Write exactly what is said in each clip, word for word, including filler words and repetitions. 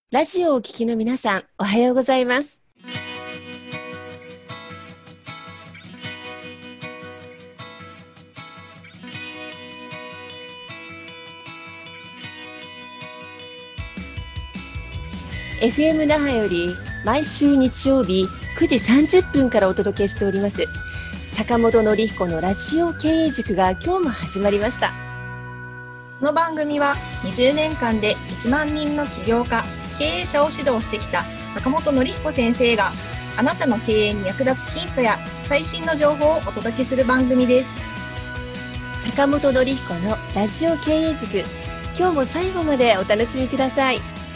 ラジオをお聞きの皆さん、おはようございます。エフエム 那覇より毎週日曜日くじさんじゅっぷんからお届けしております坂本典彦のラジオ経営塾が今日も始まりました。 この番組はにじゅうねんかんでいちまんにんの起業家、経営者を指導してきた坂本典彦先生があなたの経営に役立つヒントや最新の情報をお届けする番組です。 坂本典彦のラジオ経営塾、今日も最後までお楽しみください。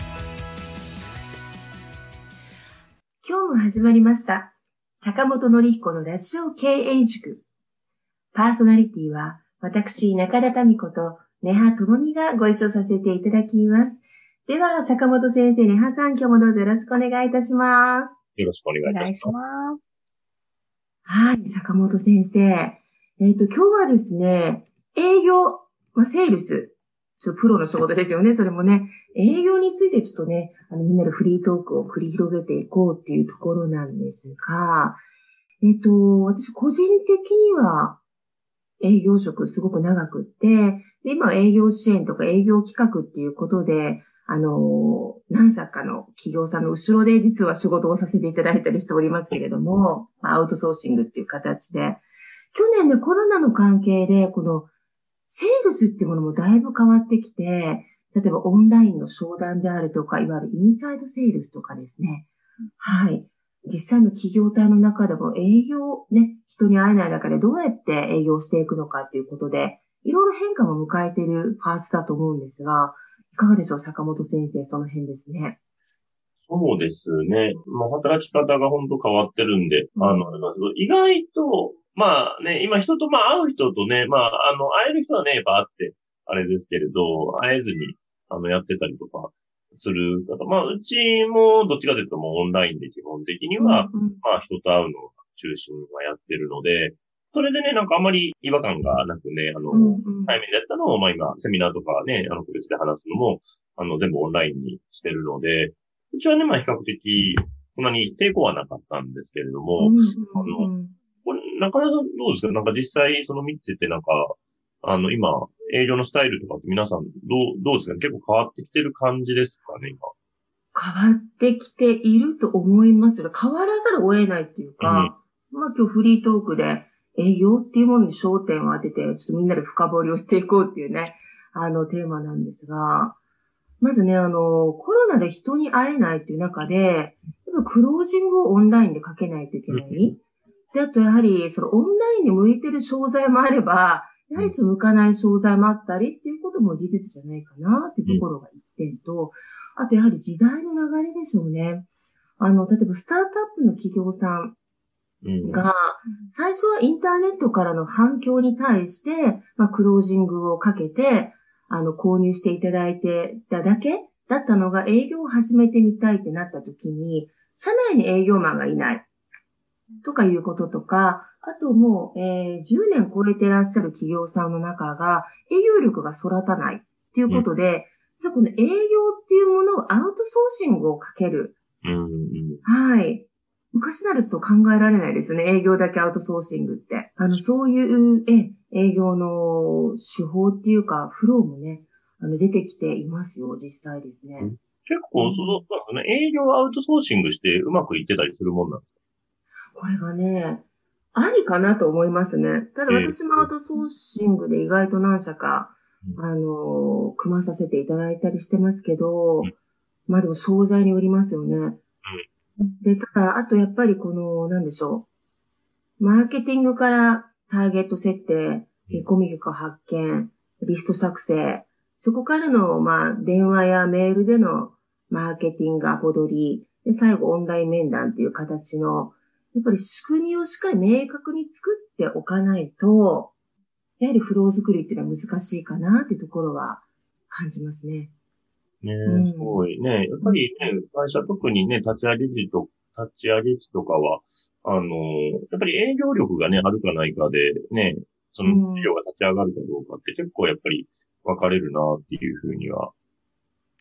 今日も始まりました坂本典彦のラジオ経営塾。パーソナリティは私中田民子と根葉智美がご一緒させていただきます。では坂本先生、根葉さん、今日もどうぞよろしくお願いいたします。 よろしくお願いいたします。 ます。 はい、坂本先生。えっと、今日はですね、営業、まあ、セールス、ちょっとプロの仕事ですよね、それもね。営業についてちょっとね、あの、みんなでフリートークを繰り広げていこうっていうところなんですが、えっと、私個人的には営業職すごく長くって、で今は営業支援とか営業企画っていうことで、あの、何社かの企業さんの後ろで実は仕事をさせていただいたりしておりますけれども、アウトソーシングっていう形で、去年ね、コロナの関係で、このセールスっていうものもだいぶ変わってきて、例えばオンラインの商談であるとか、いわゆるインサイドセールスとかですね。はい。実際の企業体の中でも営業、ね、人に会えない中でどうやって営業していくのかっていうことで、いろいろ変化も迎えているパーツだと思うんですが、いかがでしょう、坂本先生、その辺ですね。 そうですね。まあ、働き方が本当変わってるんで、うん、あの、意外と、まあね、今人と、まあ会う人とね、まあ、あの、会える人はね、やっぱ会って、あれですけれど、会えずに、あの、やってたりとかする方。まあ、うちも、どっちかというともうオンラインで基本的には、うんうん、まあ、人と会うのが中心はやってるので、それでね、なんかあんまり違和感がなくね、あの、うんうん、対面でやったのを、まあ今、セミナーとかね、あの、個別で話すのも、あの、全部オンラインにしてるので、うちはね、まあ比較的、そんなに抵抗はなかったんですけれども、うんうんうん、あの、これ、中田さんどうですか？なんか実際、その見てて、なんか、あの、今、営業のスタイルとかって皆さん、どう、どうですかね？結構変わってきてる感じですかね、今。 変わってきていると思いますよ。変わらざるを得ないっていうか、うん、まあ今日フリートークで営業っていうものに焦点を当てて、ちょっとみんなで深掘りをしていこうっていうね、あのテーマなんですが、まずね、あの、コロナで人に会えないっていう中で、クロージングをオンラインでかけないといけない。うん、で、あとやはり、そのオンラインに向いてる商材もあれば、やはり向かない商材もあったりっていうことも事実じゃないかなっていうところが一点と、あとやはり時代の流れでしょうね。あの、例えばスタートアップの企業さんが、最初はインターネットからの反響に対して、まあ、クロージングをかけて、あの、購入していただいてただけだったのが営業を始めてみたいってなった時に、社内に営業マンがいないとかいうこととか、あともう、えー、じゅうねん超えていらっしゃる企業さんの中が営業力が育たないっていうことで、うん、この営業っていうものをアウトソーシングをかける。 うん、 はい。昔ならちょっと考えられないですね。営業だけアウトソーシングって。あの、そういう、え、営業の手法っていうか、フローもね、あの、出てきていますよ、実際ですね。 結構、その、うん、ね、営業をアウトソーシングしてうまくいってたりするもんなんですか？ これがね、ありかなと思いますね。ただ私もアウトソーシングで意外と何社か、うん、あの、組まさせていただいたりしてますけど、うん、まあでも商材によりますよね。うんで、ただ、あとやっぱりこの、なんでしょう。マーケティングからターゲット設定、コミュ力発見、リスト作成、そこからの、まあ、電話やメールでのマーケティングアポ取り、で、最後オンライン面談っていう形の、やっぱり仕組みをしっかり明確に作っておかないと、やはりフロー作りっていうのは難しいかなっていうところは感じますね。 ねえ、うん、すごいね。やっぱりね、会社特にね、立ち上げ時と、立ち上げ時とかは、あの、やっぱり営業力がね、あるかないかで、ね、その事業が立ち上がるかどうかって結構やっぱり分かれるなっていうふうには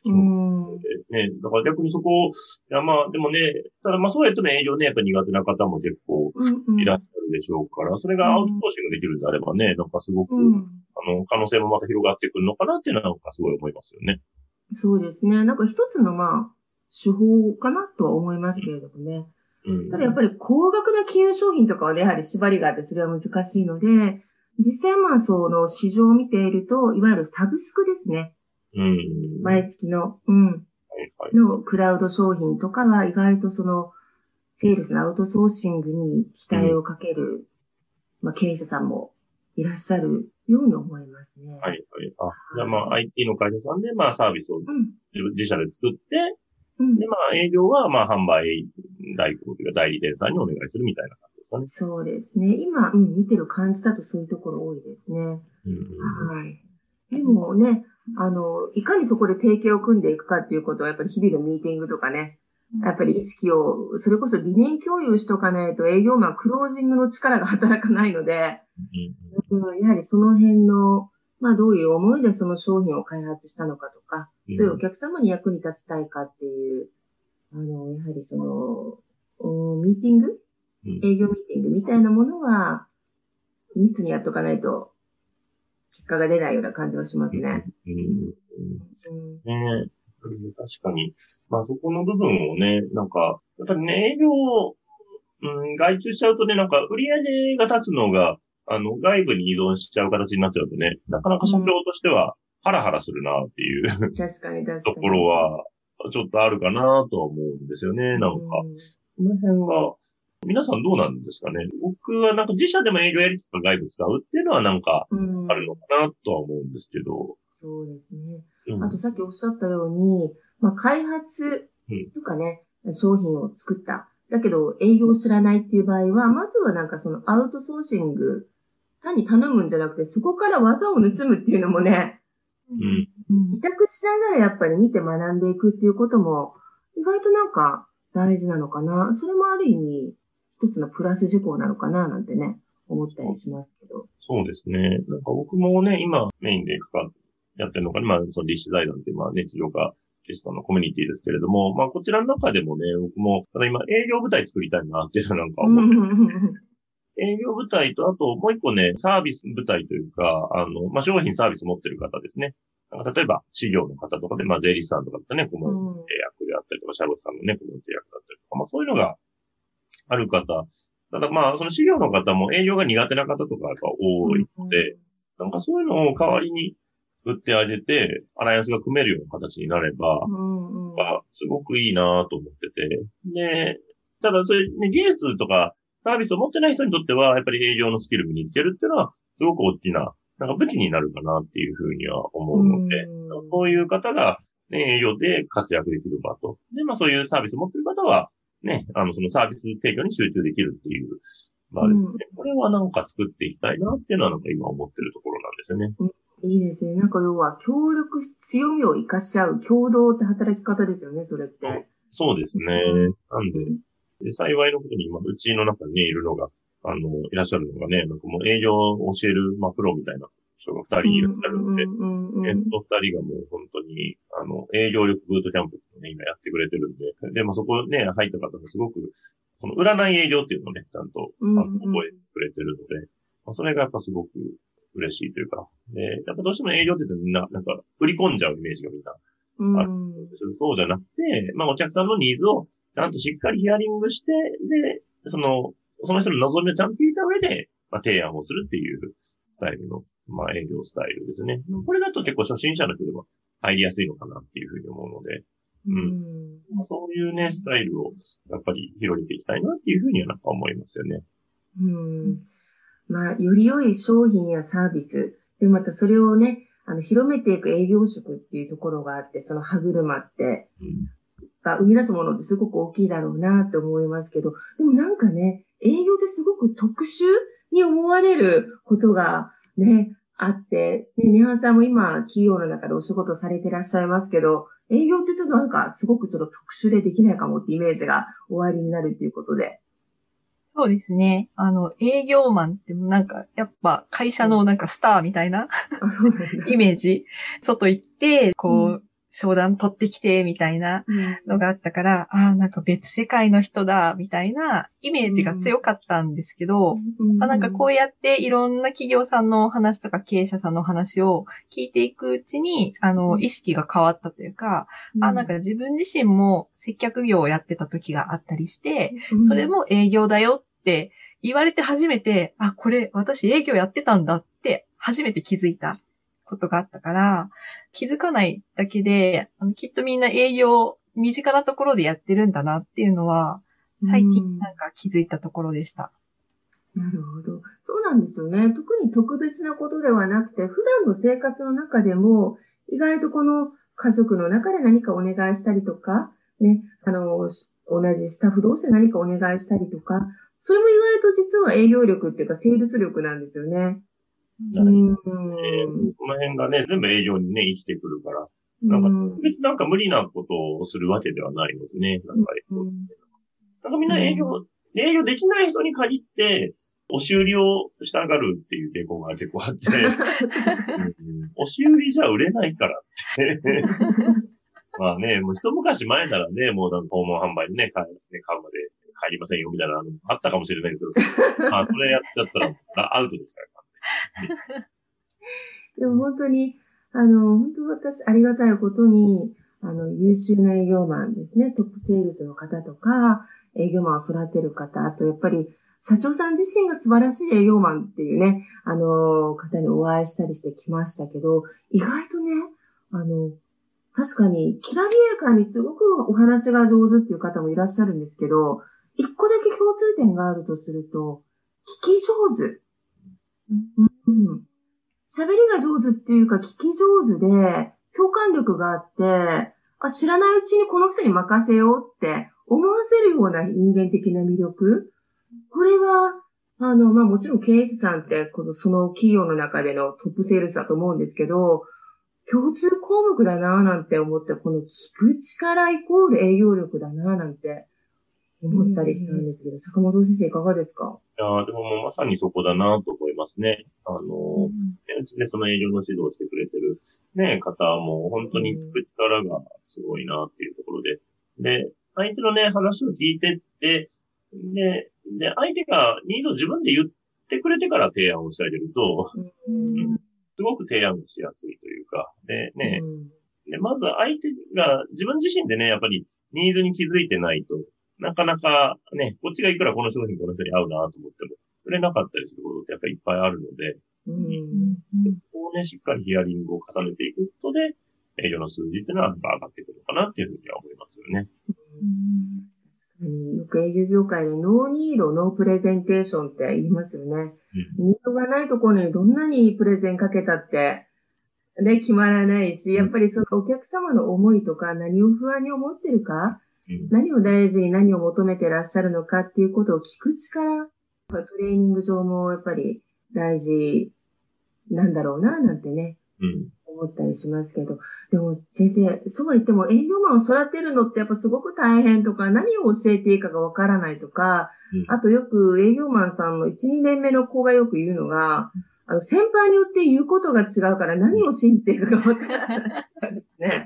うん。 ね、だから逆にそこを、いやまあでもね、ただまあそうやっても営業ね、やっぱ苦手な方も結構うんうん。 いらっしゃるでしょうから、それうがアウトソん。 ーシングできるんであればね、なんかすごく、 うん。 あの、可能性もまた広がってくるのかなっていうのはなんかすごい思いますよね。 そうですね。なんか一つのまあ、手法かなとは思いますけれどもね。 うん。 ただやっぱり高額な金融商品とかはね、やはり縛りがあってそれは難しいので、実際まあその市場を見ていると、いわゆるサブスクですね。 うん。 毎月の、うん、 はいはい。 のクラウド商品とかは意外とその、セールスのアウトソーシングに期待をかける、まあ経営者さんもいらっしゃるように思いますね。 はいはい。あ、じゃあまあ アイティー の会社さんでまあサービスをうん。 自自社で作って、 うんでまあ営業はまあ販売代行というか代理店さんにお願いするみたいな感じですかね。 そうですね。今、うん、見てる感じだとそういうところ多いですね。 うん。 はい。でもね、あの、いかにそこで提携を組んでいくかっていうことは、やっぱり日々のミーティングとかね、やっぱり意識を、それこそ理念共有しとかないと営業マン、クロージングの力が働かないので、うん、やはりその辺の、まあどういう思いでその商品を開発したのかとか、 うん、 どういうお客様に役に立ちたいかっていう、あの、やはりその、ミーティング、営業ミーティングみたいなものは、密にやっとかないと、結果が出ないような感じはしますね。 うんうんねえ、確かに。まあそこの部分をね、なんか、やっぱりね、営業、うん、外注しちゃうとね、なんか売り上げが立つのが、あの、外部に依存しちゃう形になっちゃうとね、なかなか社長としてはハラハラするなっていう、 確かに確かに。 ところは、ちょっとあるかなとは思うんですよね、なんか。この辺が、皆さんどうなんですかね。僕はなんか自社でも営業やりつつ外部使うっていうのはなんかあるのかなとは思うんですけど。 そうですね。 うん、 あとさっきおっしゃったように、まあ、開発とかね、うん、商品を作った。だけど営業を知らないっていう場合は、まずはなんかそのアウトソーシング、単に頼むんじゃなくて、そこから技を盗むっていうのもね、 うん、 委託しながらやっぱり見て学んでいくっていうことも、意外となんか大事なのかな。それもある意味、一つのプラス事項なのかななんてね、思ったりしますけど。 そうですね。なんか僕もね、今メインで関わってやってるのが、まあ、その立志財団っていう、まあね、治療科ゲストのコミュニティですけれども、まあ、こちらの中でもね、僕も、ただ今営業部隊作りたいなっていうのはなんか思って営業部隊と、あともう一個ね、サービス部隊というか、あの、まあ、商品サービス持ってる方ですね。なんか例えば、事業の方とかで、まあ、税理士さんとかだったらね、顧問役であったりとか、社労士さんのね、顧問役だったりとか、まあ、そういうのがある方。ただまあ、その事業の方も営業が苦手な方とかが多いので、なんかそういうのを代わりに売ってあげて、アライアンスが組めるような形になれば、 うんうん、 すごくいいなと思ってて。で、ただそれ、ね、技術とかサービスを持ってない人にとっては、やっぱり営業のスキル身につけるっていうのは、すごく大きな、なんか武器になるかなっていうふうには思うので、うん、そういう方が、ね、営業で活躍できる場と。で、まあそういうサービスを持ってる方は、ね、あの、そのサービス提供に集中できるっていう場ですね。うん、これはなんか作っていきたいなっていうのはなんか今思ってるところなんですよね。 うん、いいですね。なんか要は協力、強みを活かし合う共同って働き方ですよね、それって。 そうですね。なんで、で幸いのことに今、うちの中にね、いるのが、あの、いらっしゃるのがね、なんかもう営業を教える、まあ、プロみたいな人が二人いらっしゃるので、えっと、二人がもう本当に、あの、営業力ブートキャンプをね、今やってくれてるんで、で、まあ、そこね、入った方がすごく、その占い営業っていうのをね、ちゃんと、あの、覚えてくれてるので、まあ、それがやっぱすごく嬉しいというか、で、やっぱどうしても営業って言ってみんな、なんか、売り込んじゃうイメージがみんな、あるんですけど、そうじゃなくて、まあ、お客さんのニーズをちゃんとしっかりヒアリングして、で、その、その人の望みをちゃんと聞いた上で、まあ、提案をするっていうスタイルの、まあ、営業スタイルですね。これだと結構初心者の人でも入りやすいのかなっていうふうに思うので、うん。まあ、そういうね、スタイルをやっぱり広げていきたいなっていうふうにはなんか思いますよね。 うん。まあ、より良い商品やサービス、で、またそれをね、あの、広めていく営業職っていうところがあって、その歯車って、うんが生み出すものってすごく大きいだろうなって思いますけど、でもなんかね、営業ってすごく特殊に思われることがね、あって、ね、ネハンさんも今企業の中でお仕事されてらっしゃいますけど、営業って言うとなんかすごくちょっと特殊でできないかもってイメージが終わりになるっていうことで。 そうですね。あの、営業マンってなんか、やっぱ会社のなんかスターみたいな、うん、イメージ。外行って、こう、うん商談取ってきて、みたいなのがあったから、ああ、なんか別世界の人だ、みたいなイメージが強かったんですけど、あなんかこうやっていろんな企業さんの話とか経営者さんの話を聞いていくうちに、あの、意識が変わったというか、あなんか自分自身も接客業をやってた時があったりして、それも営業だよって言われて初めて、あ、これ私営業やってたんだって初めて気づいたことがあったから、気づかないだけで、あのきっとみんな営業身近なところでやってるんだなっていうのは、最近なんか気づいたところでした。 なるほど。そうなんですよね。特に特別なことではなくて、普段の生活の中でも、意外とこの家族の中で何かお願いしたりとか、ね、あの、同じスタッフ同士で何かお願いしたりとか、それも意外と実は営業力っていうか、セールス力なんですよね。 うん。えー、この辺がね、全部営業にね、生きてくるから、なんか、別になんか無理なことをするわけではないのでね、なんか、うん、なんかみんな営業、うん、営業できない人に限って、押し売りをしたがるっていう傾向が結構あって、うん、押し売りじゃ売れないからってまあね、もう一昔前ならね、もうなんか訪問販売でね、買うまで帰りませんよみたいなのあったかもしれないですけど、まあそれやっちゃったらアウトですからね。 でも本当に、あの、本当私ありがたいことに、あの、優秀な営業マンですね、トップセールスの方とか、営業マンを育てる方、あとやっぱり社長さん自身が素晴らしい営業マンっていうね、あの、方にお会いしたりしてきましたけど、意外とね、あの、確かに、きらびやかにすごくお話が上手っていう方もいらっしゃるんですけど、一個だけ共通点があるとすると、聞き上手。うん。喋りが上手っていうか、聞き上手で、共感力があって、あ、知らないうちにこの人に任せようって思わせるような人間的な魅力。これは、あの、まあ、もちろん経営者さんって、この、その企業の中でのトップセールスだと思うんですけど、共通項目だなぁなんて思って、この聞く力イコール営業力だなぁなんて思ったりしたんですけど、坂本先生いかがですか？ いやでももうまさにそこだなと思いますね。あの、うん、うちでその営業の指導をしてくれてるね、方も本当に聞く力がすごいなっていうところで、で、相手のね、話を聞いてって、で、で、相手がニーズを自分で言ってくれてから提案をしてあげると、うんうんすごく提案しやすいというか、でね、うん、で、まず相手が自分自身でね、やっぱりニーズに気づいてないと、なかなかね、こっちがいくらこの商品この人に合うなと思っても、売れなかったりすることってやっぱりいっぱいあるので、うん、ここをね、しっかりヒアリングを重ねていくことで、営業の数字っていうのは上がってくるのかなっていうふうには思いますよね。 うん、よく営業業界でノーニード、ノープレゼンテーションって言いますよね。うん、ニードがないところにどんなにプレゼンかけたって、ね、決まらないし、やっぱりそのお客様の思いとか何を不安に思ってるか、うん、何を大事に何を求めてらっしゃるのかっていうことを聞く力、トレーニング上もやっぱり大事なんだろうな、なんてね。うん思ったりしますけど。でも先生、そうは言っても営業マンを育てるのってやっぱすごく大変とか、何を教えていいかがわからないとか、うん、あとよく営業マンさんのいち、にねんめの子がよく言うのが、あの先輩によって言うことが違うから何を信じていいかがわからないですね。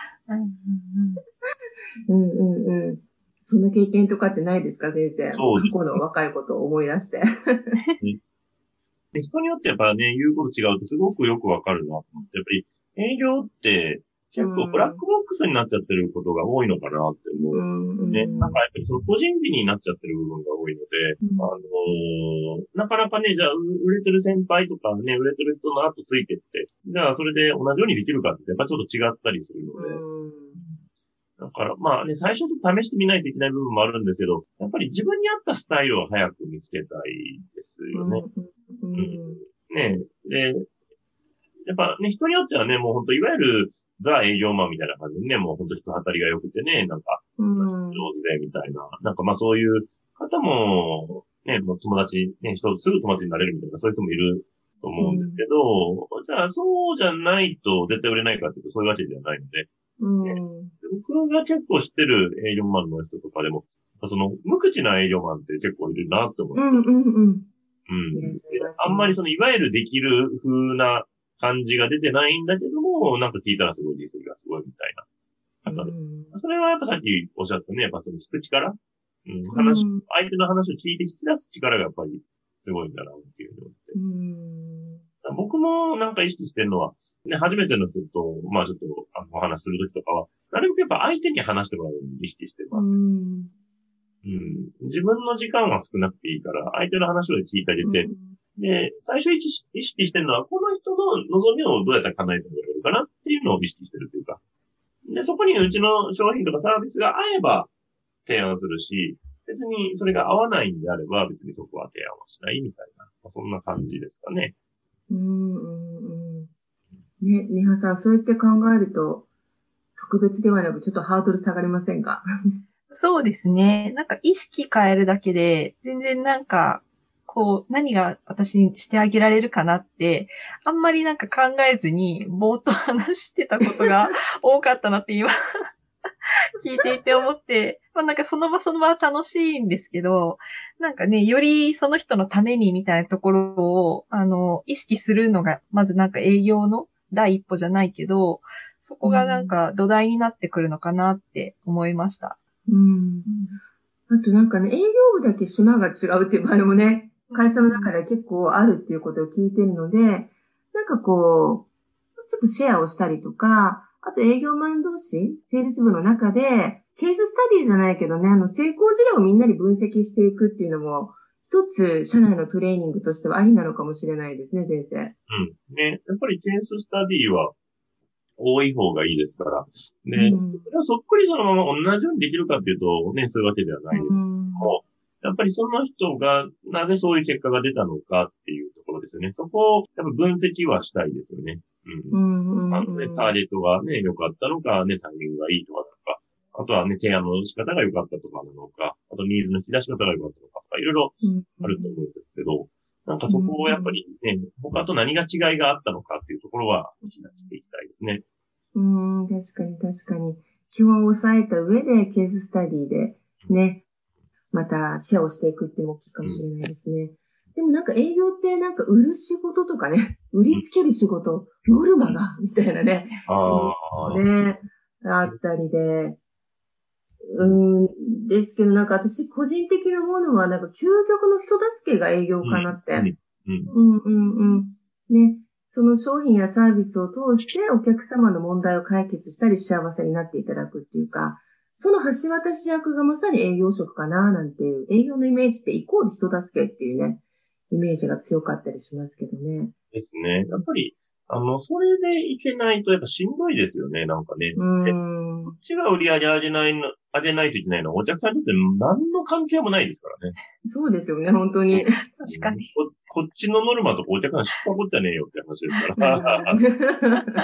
うんうんうん。そんな経験とかってないですか、先生。過去の若いことを思い出して。 で人によってやっぱね、言うこと違うとすごくよくわかるなと思って、やっぱり営業って結構ブラックボックスになっちゃってることが多いのかなって思う。うん、ね。なんかやっぱりその個人美になっちゃってる部分が多いので、うん、あのー、なかなかね、じゃあ売れてる先輩とかね、売れてる人の後ついてって、じゃあそれで同じようにできるかってやっぱちょっと違ったりするので、うんだからまあね、最初ちょっと試してみないといけない部分もあるんですけど、やっぱり自分に合ったスタイルを早く見つけたいですよね。うんうん、ねで、やっぱね、人によってはね、もう本当いわゆるザ営業マンみたいな感じでね、もう本当人当たりが良くてね、なんか、上手でみたいな、なんかまあそういう方も、ね、もう友達、ね、人すぐ友達になれるみたいな、そういう人もいると思うんですけど、うん、じゃあそうじゃないと絶対売れないかっていうとそういうわけじゃないので、うんね、僕が結構知ってる営業マンの人とかでも、その無口な営業マンって結構いるなって思って。うんうんうん。うん。あんまりそのいわゆるできる風な感じが出てないんだけども、なんか聞いたらすごい実績がすごいみたいな方で。それはやっぱさっきおっしゃったね、やっぱその聞く力、うん、話、 うん相手の話を聞いて引き出す力がやっぱりすごいんだなっていうふうに思って。 うん、 僕もなんか意識してるのは、ね、初めての人と、まあちょっとあのお話しするときとかは、なるべくやっぱ相手に話してもらうように意識してます。 うんうん、自分の時間は少なくていいから、相手の話を聞いてあげて、うん、で、最初意識してるのは、この人の望みをどうやったら叶えてもらえるかなっていうのを意識してるというか、で、そこにうちの商品とかサービスが合えば提案するし、別にそれが合わないんであれば、別にそこは提案はしないみたいな、そんな感じですかね。 うんうんうん。ね、ネハさん、そうやって考えると、特別ではなく、ちょっとハードル下がりませんか？ そうですね。なんか意識変えるだけで、全然なんか、こう、何が私にしてあげられるかなって、あんまりなんか考えずに、ぼーっと話してたことが多かったなって今、聞いていて思って、まあなんかその場その場は楽しいんですけど、なんかね、よりその人のためにみたいなところを、あの、意識するのが、まずなんか営業の第一歩じゃないけど、そこがなんか土台になってくるのかなって思いました。 うん。あとなんかね、営業部だけ島が違うっていう場合もね、会社の中で結構あるっていうことを聞いてるので、なんかこう、ちょっとシェアをしたりとか、あと営業マン同士、セールス部の中で、ケーススタディじゃないけどね、あの、成功事例をみんなに分析していくっていうのも、一つ、社内のトレーニングとしてはありなのかもしれないですね、先生。 うん。ね、やっぱりケーススタディは、多い方がいいですから。で、うん、それはそっくりそのまま同じようにできるかっていうと、ね、そういうわけではないですけども、うん、やっぱりその人が、なぜそういう結果が出たのかっていうところですよね。そこを、やっぱ分析はしたいですよね。うん。うんまあね、ターゲットがね、良かったのか、ね、タイミングがいいとかなのか、あとはね、提案の仕方が良かったとかなのか、あとニーズの引き出し方が良かったのかとか、いろいろあると思うんですけど、なんかそこをやっぱりね、他と何が違いがあったのかっていうところは、引き出していきたいですね。 うん、確かに確かに。基本を抑えた上で、ケーススタディで、ね、またシェアをしていくっていうのも大きいかもしれないですね。うん、でもなんか営業ってなんか売る仕事とかね、売りつける仕事、ノルマが、みたいなね、 あね、あったりで、うん、ですけどなんか私個人的なものはなんか究極の人助けが営業かなって。うん、うん、うん、うん。ね。その商品やサービスを通してお客様の問題を解決したり幸せになっていただくっていうか、その橋渡し役がまさに営業職かななんていう、営業のイメージってイコール人助けっていうね、イメージが強かったりしますけどね。 ですね。やっぱり、あの、それでいけないとやっぱしんどいですよね、なんかね。 うん。 こっちが売り上げ上げないの、上げないといけないのはお客さんにとって何の関係もないですからね。 そうですよね、本当に。 確かに。 こ, こっちのノルマとかお客さん知ったことじゃねえよって話ですから。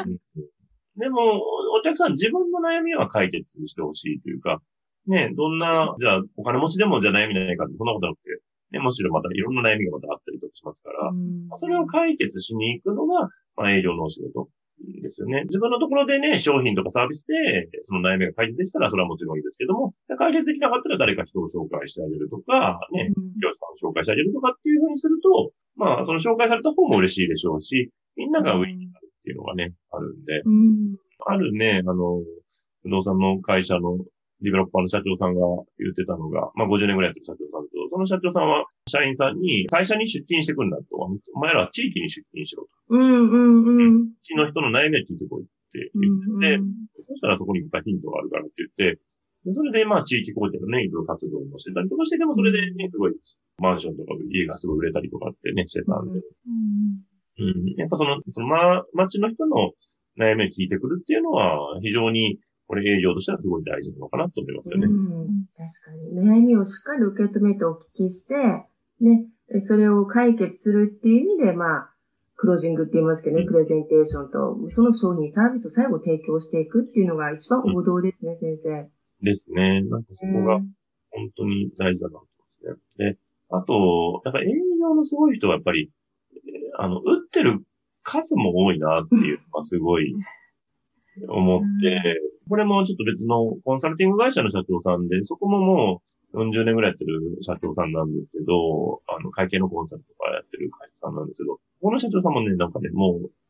でも、お客さん自分の悩みは解決してほしいというか、ね、どんな、じゃあお金持ちでもじゃあ悩みないかってそんなことなくて、ね、むしろまたいろんな悩みがまたあったりとかしますから、それを解決しに行くのが、まあ、営業のお仕事ですよね。自分のところでね、商品とかサービスで、その悩みが解決できたら、それはもちろんいいですけども、解決できなかったら誰か人を紹介してあげるとか、ね、業者さんを紹介してあげるとかっていうふうにすると、まあ、その紹介された方も嬉しいでしょうし、みんなが上になるっていうのがね、あるんで、うん、あるね、あの、不動産の会社のディベロッパーの社長さんが言ってたのが、まあごじゅうねんぐらいやってる社長さんと、その社長さんは社員さんに会社に出勤してくるんだと、お前らは地域に出勤しろと。 うんうんうん。 地の人の悩みは聞いてこいって言ってて、うんうん、そしたらそこにいっぱいヒントがあるからって言って、でそれでまあ地域貢献のね、いろいろ活動もしてたりとかして、でもそれでね、すごいマンションとか家がすごい売れたりとかってね、してたんで。うんうん、やっぱその、そのま、町の人の悩みを聞いてくるっていうのは非常にこれ営業としてはすごい大事なのかなと思いますよね。 うん、確かに。悩みをしっかり受け止めてお聞きして、ね、それを解決するっていう意味で、まあ、クロージングって言いますけどね、うん、プレゼンテーションと、その商品、サービスを最後提供していくっていうのが一番王道ですね、うん、先生。 ですね。なんかそこが本当に大事だなと思いますね。で、あと、やっぱり営業のすごい人はやっぱり、あの、打ってる数も多いなっていうのがすごい思って、これもちょっと別のコンサルティング会社の社長さんで、そこももうよんじゅうねんぐらいやってる社長さんなんですけど、あの、会計のコンサルとかやってる会社さんなんですけど、この社長さんもね、なんかね、もう、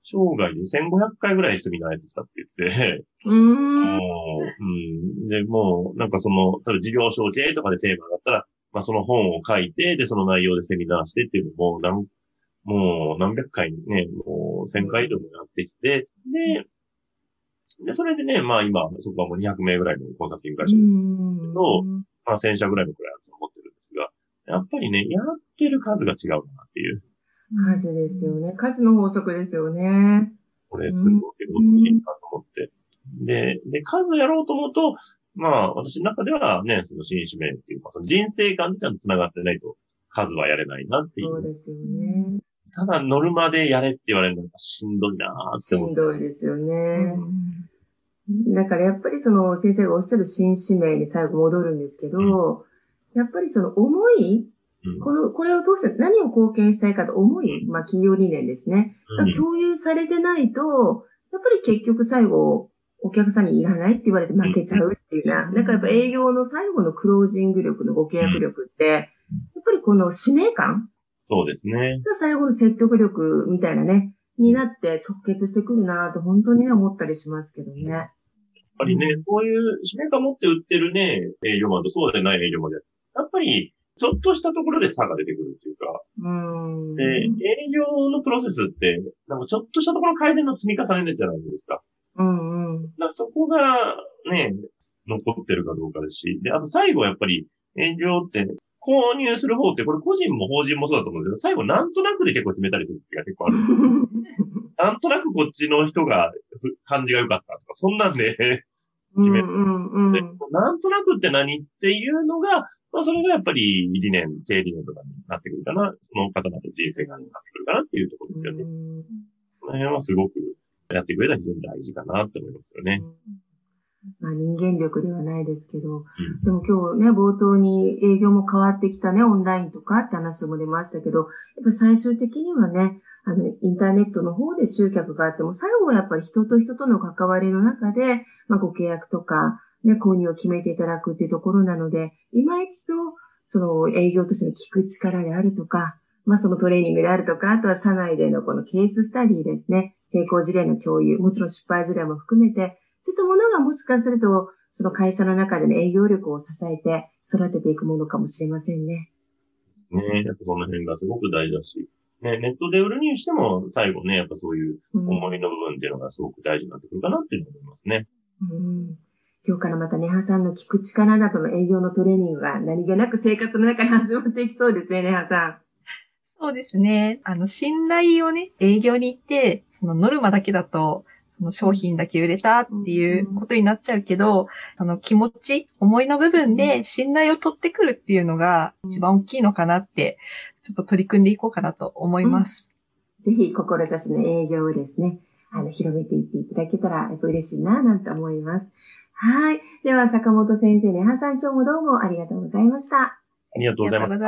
生涯でせんごひゃっかいぐらいセミナーやってきたって言って、 うーん。 もう、うん。で、もう、なんかその、例えば事業承継とかでテーマだったら、まあその本を書いて、で、その内容でセミナーしてっていうのも、なんもう何百回ね、もうせんかい以上もやってきて、で、で、それでね、まあ今、そこはもうにひゃくめいぐらいのコンサルティング会社と、まあせんしゃぐらいのクライアントさんを持ってるんですが、やっぱりね、やってる数が違うなっていう。 数ですよね。数の法則ですよね。 これすごい大きいなと思って。で、で、数やろうと思うと、まあ私の中ではね、その新使命っていうか、その人生観でちゃんと繋がってないと数はやれないなっていう。 そうですよね。 ただノルマでやれって言われるのがしんどいなーって思って。 しんどいですよね。だからやっぱりその先生がおっしゃる新使命に最後戻るんですけど、うん、やっぱりその思い、うん、この、これを通して何を貢献したいかと思い、まあ企業理念ですね。が共有されてないと、やっぱり結局最後、お客さんにいらないって言われて負けちゃうっていうな。だからやっぱ営業の最後のクロージング力のご契約力って、やっぱりこの使命感そうですね。 が最後の説得力みたいなね、になって直結してくるなと本当に思ったりしますけどね。やっぱりね、うん、こういう使命感持って売ってるね、営業マンとそうでない営業マンで、やっぱりちょっとしたところで差が出てくるっていうか。 うんで、営業のプロセスって、なんかちょっとしたところの改善の積み重ねじゃないですか。 うんうん。 だからそこがね、残ってるかどうかですし。で、あと最後やっぱり営業って、ね、購入する方って、これ個人も法人もそうだと思うんですけど、最後なんとなくで結構決めたりする時が結構ある。なんとなくこっちの人が感じが良かったとか、そんなんで決めた、 うんうんうん、 で。なんとなくって何っていうのが、まあそれがやっぱり理念、経営理念とかになってくるかな。その方々の人生観になってくるかなっていうところですよね。この辺はすごくやっていく上では非常に大事かなって思いますよね。 まあ人間力ではないですけど、うん、でも今日ね、冒頭に営業も変わってきたね、オンラインとかって話も出ましたけど、やっぱ最終的にはね、あの、インターネットの方で集客があっても、最後はやっぱり人と人との関わりの中で、まあご契約とか、ね、購入を決めていただくっていうところなので、今一度、その営業としての聞く力であるとか、まあそのトレーニングであるとか、あとは社内でのこのケーススタディですね、成功事例の共有、もちろん失敗事例も含めて、そういったものがもしかすると、その会社の中での営業力を支えて育てていくものかもしれませんね。 ねえ、やっぱその辺がすごく大事だし、ね、ネットで売るにしても最後ね、やっぱそういう思いの部分っていうのがすごく大事になってくるかなっていうのを思いますね。 うん今日からまたネハさんの聞く力などの営業のトレーニングが何気なく生活の中に始まっていきそうですね、ネハさん。 そうですね。あの、信頼をね、営業に行って、そのノルマだけだと、その商品だけ売れたっていうことになっちゃうけど、その気持ち、思いの部分で信頼を取ってくるっていうのが一番大きいのかなって、ちょっと取り組んでいこうかなと思います。 うん、ぜひ、志の営業をですね、あの、広めていっていただけたら、やっぱ嬉しいな、なんて思います。はい。では、坂本先生、ネハさん、今日もどうもありがとうございました。 ありがとうございました。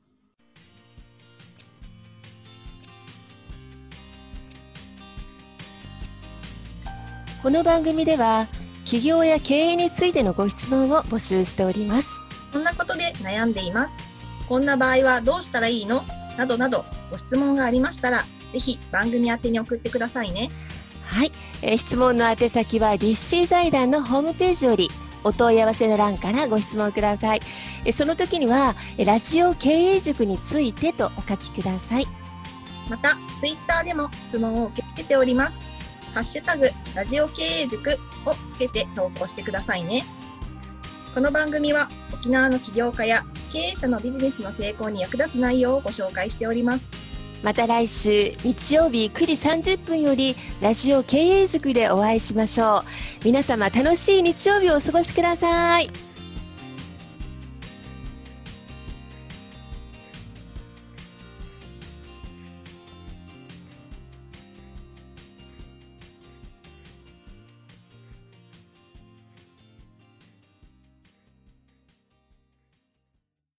この番組では、起業や経営についてのご質問を募集しております。 こんなことで悩んでいます。こんな場合はどうしたらいいのなどなど、ご質問がありましたら、ぜひ番組宛てに送ってくださいね。 はい、えー、質問の宛先は立志財団のホームページよりお問い合わせの欄からご質問ください。えー、その時にはラジオ経営塾についてとお書きください。 またツイッターでも質問を受け付けております。ハッシュタグラジオ経営塾をつけて投稿してくださいね。この番組は沖縄の起業家や経営者のビジネスの成功に役立つ内容をご紹介しております。 また来週日曜日くじさんじゅっぷんよりラジオ経営塾でお会いしましょう。皆様楽しい日曜日をお過ごしください。